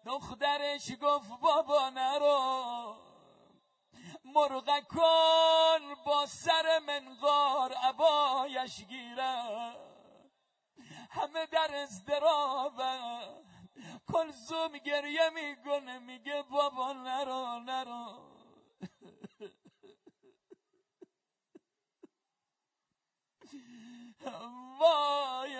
دخترش گفت بابا نرو، مرغکان با سر منقار عبایش گیرن، همه در اضطرابن. کلثوم گریه میکنه میگه بابا نرو نرو. وای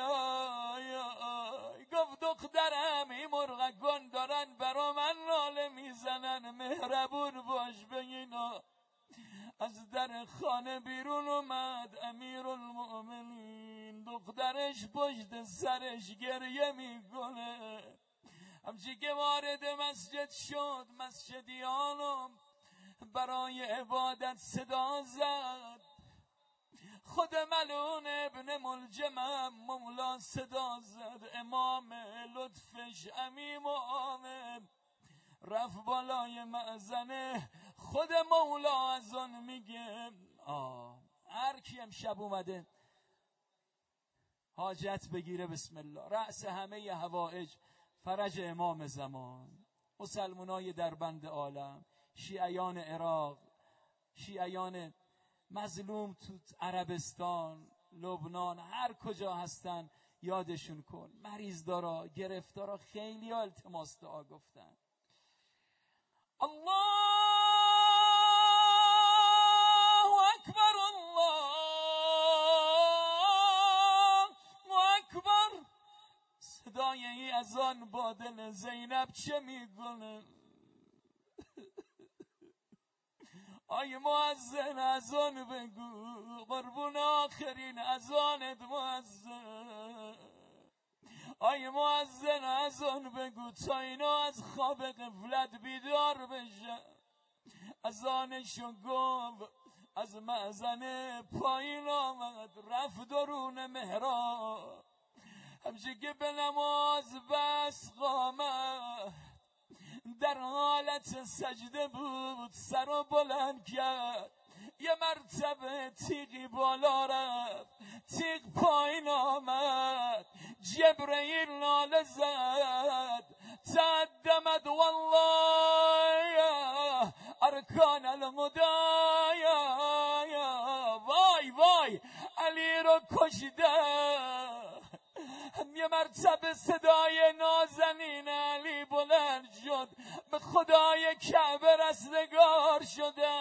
گفت دخترم این مرغکان دارن برا من ناله میزنن، مهربون باش به اینا. از در خانه بیرون اومد امیرالمؤمنین، دخترش پشت سرش گریه میکنه. همچی که وارد مسجد شد، مسجدیانو برای عبادت صدا زد. خود ملعون ابن ملجم مولا صدا زد، امام لطفش امیم و آمد، رفت بالای مأذنه. خود مولا از آن میگه هر کی امشب اومده حاجت بگیره بسم الله، رأس همه حوائج فرج امام زمان. مسلمانای در بند عالم، شیعیان عراق، شیعیان مظلوم تو عربستان، لبنان، هر کجا هستن یادشون کن. مریض دارا، گرفتارا، خیلی ها التماس دعا گفتن. الله اکبر، الله اکبر. صدای این اذان با دل زینب چه میگونه؟ آی مؤذن اذان بگو، قربون آخرین اذانت مؤذن. آی مؤذن اذان بگو تا اینا از خواب غفلت بیدار بشن. اذانشو گفت، از مأذن پایین آمد، رفت درون محراب. همچه که به نماز بس قامت، در حالت سجده بود، سر رو بلند کرد، یه مرتبه تیغی بالا رفت، تیغ پایین آمد، جبرئیل ناله زد، تقدمت والله ارکان المدایا. وای وای علی رو کشیده. یه مرتبه صدای نازنین علی بلند شد، به خدای کعبه رستگار شده.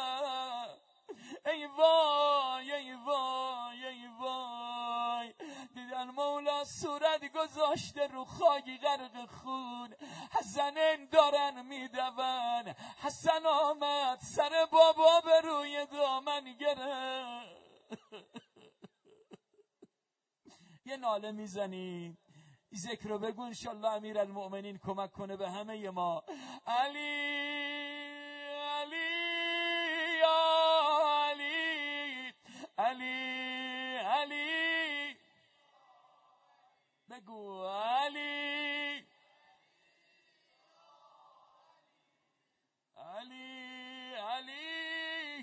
ای وای ای وای ای وای. دیدن مولا صورت گذاشته رو خاکی غرق خون، حسنین دارن میدون. حسن آمد سر بابا به روی دامن گرفت. یه ناله میزنی، ذکر رو بگو انشالله امیرالمؤمنین کمک کنه به همه ما. علی علی یا علی علی علی. بگو علی علی علی.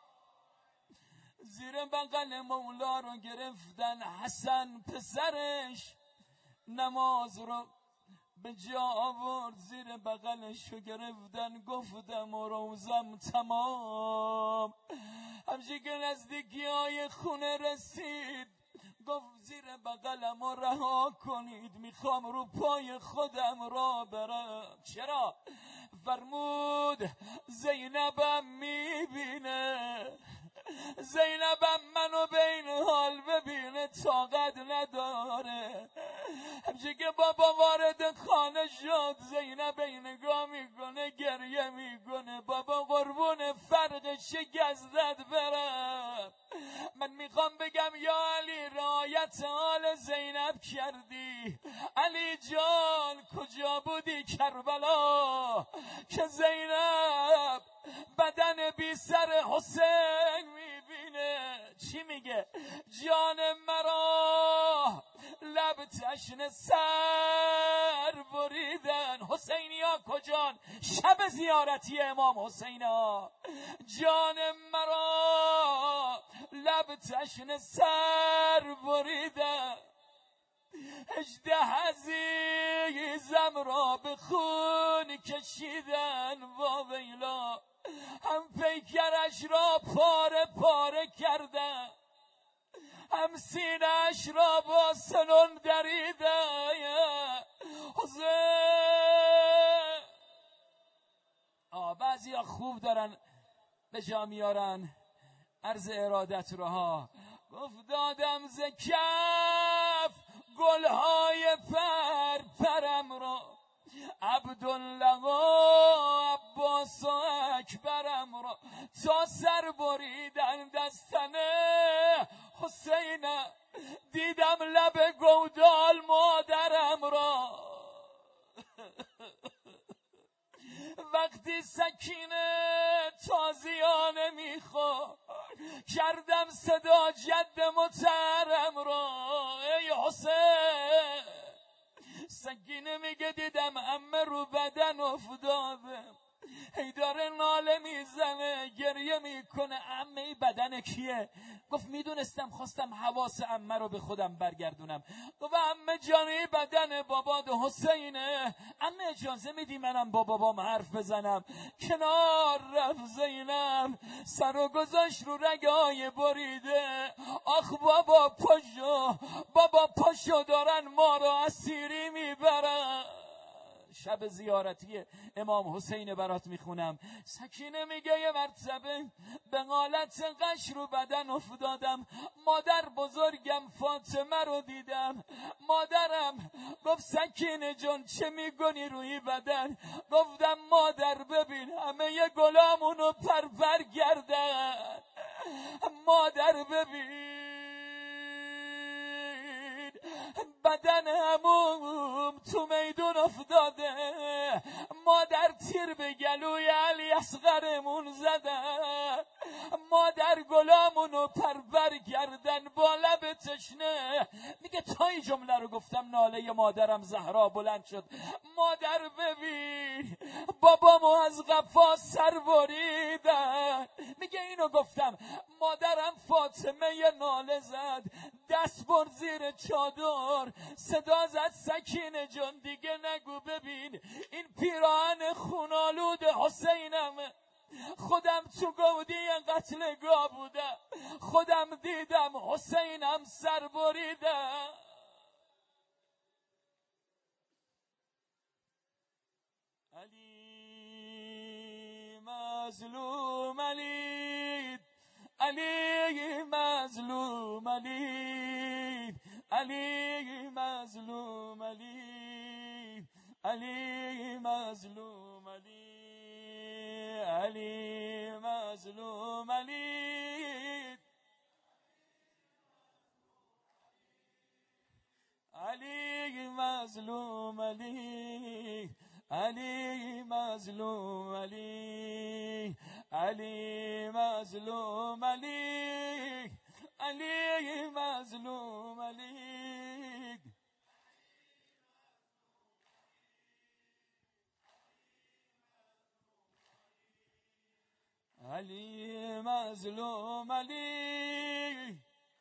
زیر بغل مولا رو گرفتن، حسن پسرش نماز رو به جا آورد، زیر بغلش رو گرفتن، گفتم و روزم تمام. همچه که نزدیکی های خونه رسید، گفت زیر بغلم رو رها کنید، میخوام رو پای خودم را برم. چرا؟ فرمود زینبم میبینه، زینبم منو به این حال ببینه طاقت نداره. همچه که بابا وارد خانه شد، زینب این نگاه میکنه گریه میکنه. بابا قربون فرق شکستت برم، من میخوام بگم یا علی رعایت حال زینب کردی. علی جان کجا بودی کربلا که زینب بدن بی سر حسین میبینه؟ چی میگه؟ جان مرا لب تشنه سر بریدن. حسینی ها کجان؟ شب زیارتی امام حسین ها. جان مرا لب تشنه سر بریدن، 18 عزیزم را به خون کشیدن وا ویلا، هم پیکرش را پاره پاره کردن، هم سینه‌اش را با سنون دریدن. حسین بعضیا خوب دارن به جا میارن عرض ارادت رو ها. گفت دادم ز کف گلهای پرم رو، عبدالله و عباس و اکبرم رو، تا سر بریدن دستن حسین، دیدم لب گودال مادرم را. وقتی سکینه تازیانه میخواد، کردم صدا جد مترم را. ای حسین، سکینه میگه دیدم عمه رو بدن افتاده، هی داره ناله میزنه گریه میکنه. عمه ای بدن کیه؟ گفت میدونستم، خواستم حواس عمه رو به خودم برگردونم. گفت عمه جانی بدن باباد حسینه. عمه اجازه میدی منم با بابام حرف بزنم؟ کنار رفت زینب، سر و گذاشت رو رگای بریده. آخ بابا پاشو دارن ما رو اسیری میبرن. شب زیارتی امام حسین برات میخونم. سکینه میگه یه مرتبه به حالت قش رو بدن افتادم، مادر بزرگم فاطمه رو دیدم. مادرم گفت سکینه جان چه میگونی روی بدن؟ گفتم مادر ببین همه یه گلامونو پرپر کردن. مادر ببین بدن هموم تو میدون افتاده. مادر تیر به گلوی علی اصغرمون زدن. مادر گلامونو پرور کردن با لب تشنه. میگه تا این جمله رو گفتم ناله مادرم زهرا بلند شد. مادر ببین بابامو از قفا سر بریدن. میگه اینو گفتم. مادرم فاطمه یه ناله زد، دست برد زیر چادر، صدا زد سکینه جان دیگه نگو. ببین این پیراهن خونالود حسینمه. خودم تو گودی قتلگاه بودم، خودم دیدم حسینم سر بریدم. علی مظلوم علی، علی مظلوم علی، علی مظلوم علی، علی مظلوم علی، علی مظلوم علی، علی مظلوم علی، علی مظلوم علی، علی مظلوم علی، علی مظلوم علی. علی مظلوم علی،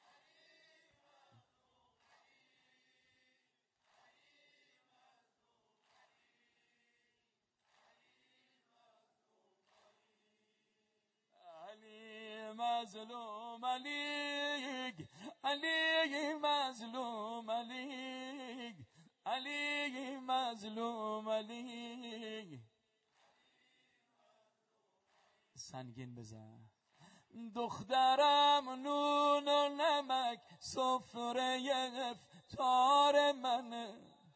مظلوم علی، علی مظلوم علی، علی مظلوم علی. سنگین بزن. دخترم نون و نمک سفره افطار منه،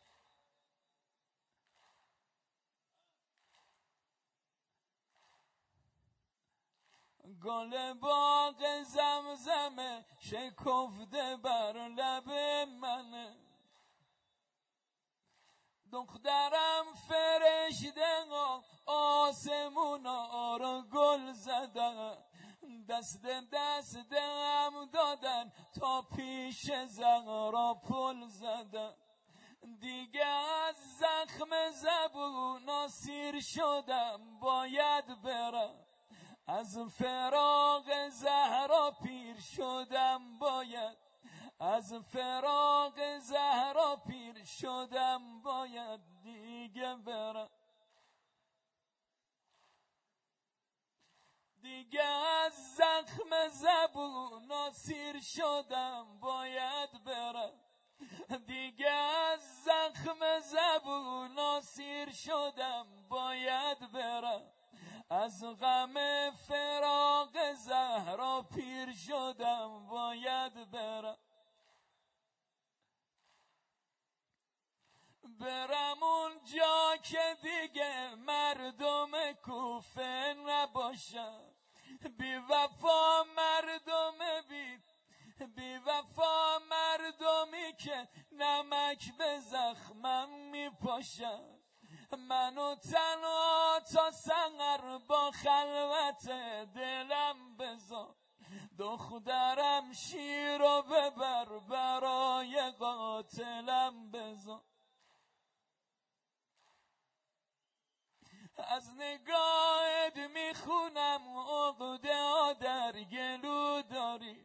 گل باغ زمزمه شکفته بر لب منه. دخترم فرشته آسمونا رو گل زدن، دست هم دادن تا پیش زهرا پل زدن. دیگه از زخم زبونا سیر شدم باید برم، از فراق زهرا پیر شدم باید، از فراق زهرا پیر شدم باید دیگه برم. دیگه از زخم زبون سیر شدم باید برم، دیگه از زخم زبون سیر شدم باید برم، از غم فراق زهرا پیر شدم باید برم، برم اون جا که دیگه مردم کوفه نباشم، بی وفا مردم بی وفا مردمی که نمک به زخمم میپاشن، منو تنها تا سحر با خلوت دلم بذار، دخترم شیر و ببر برای قاتلم بذار، از نگاهت میخونم عقده در گلو داری،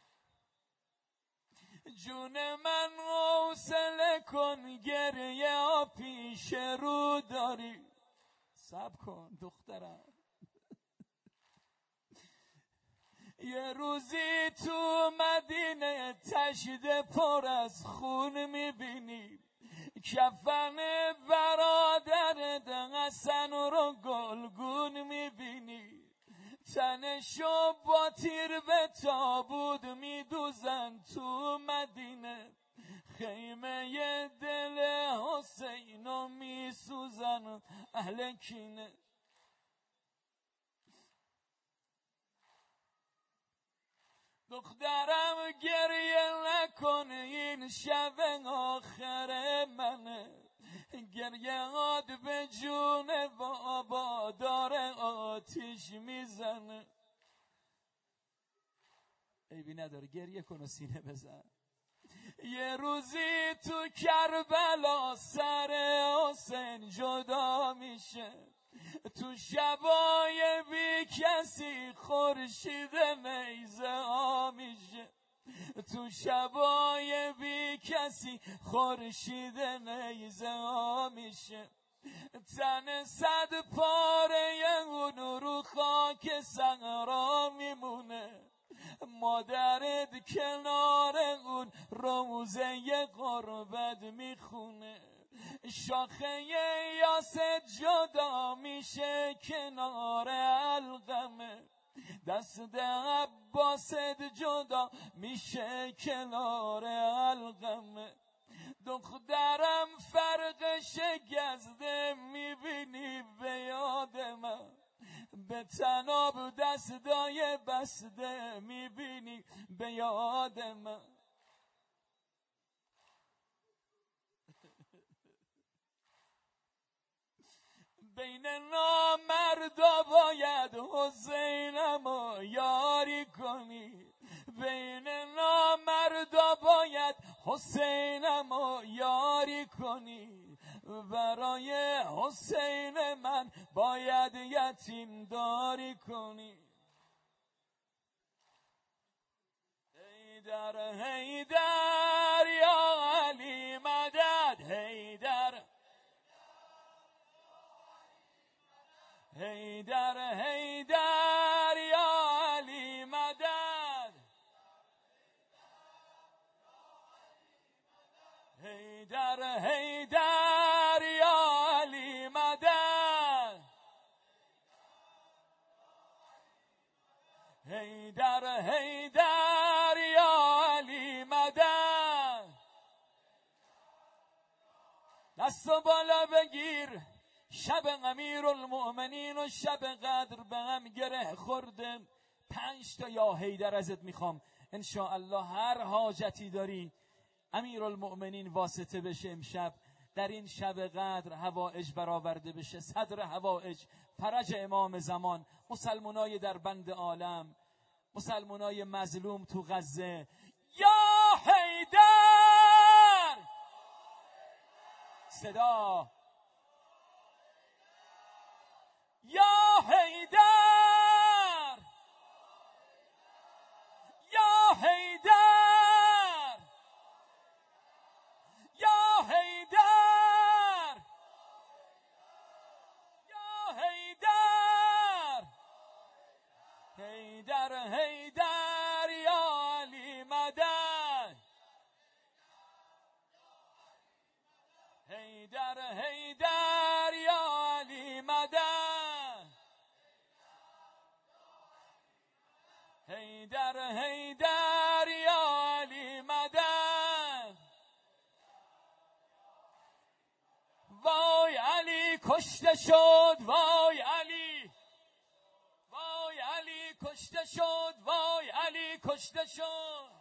جون من حوصله کن گریه پیش رو داری، صبر کن دخترم، یه روزی تو مدینه تشت پر از خون میبینی، کفن برادرت حسن رو گلگون میبینی، تنشو با تیر به تابوت میدوزن تو مدینه، خیمه دل حسینو میسوزن اهل کینه، دخترم گریه نکن این شب آخر منه، گریهات به جون بابا داره آتیش میزنه، عیبی نداره گریه کن و سینه بزن، یه روزی تو کربلا سر حسین جدا میشه، تو شبای بی کسی خورشید نیزه ها میشه، تو شبای بی کسی خورشید نیزه ها میشه، تن صد پاره اون رو خاک صحرا میمونه، مادرت کنار اون روزه غربت میخونه، شاخه یاست جدا میشه کنار القمه، دست عباست جدا میشه کنار القمه، دخترم فرق شکسته میبینی به یاد من، به تناب دستای بسته میبینی به یاد من، بین نامردا باید حسینمو یاری کنی، بین نامردا باید حسینمو یاری کنی، برای حسین من باید یتیم داری کنی، حیدر حیدر یا علی مدد، حیدر حیدر حیدر یا علی مدد، حیدر حیدر یا علی مدد، حیدر حیدر یا علی مدد، دستو بالا بگیر، شب امیرالمؤمنین و شب قدر به هم گره خورده، 5 تا یا حیدر ازت میخوام انشاءالله، هر حاجتی داری امیرالمؤمنین واسطه بشه، امشب در این شب قدر حوائج برآورده بشه، صدر حوائج، فرج امام زمان، مسلمانای در بند عالم، مسلمانای مظلوم تو غزه، یا حیدر صدا، یا حیدر یا حیدر یا حیدر یا حیدر حیدر یا علی مدد حیدر حیدر یا علی مدد حیدر حیدر یا علی مدد وای علی کشته شد وای علی وای علی کشته شد وای علی کشته شد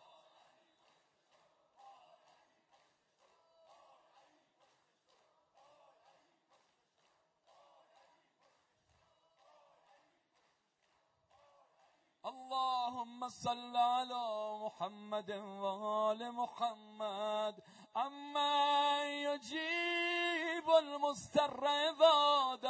اللهم صل على محمد وآل محمد اما يجيب المضطر إذا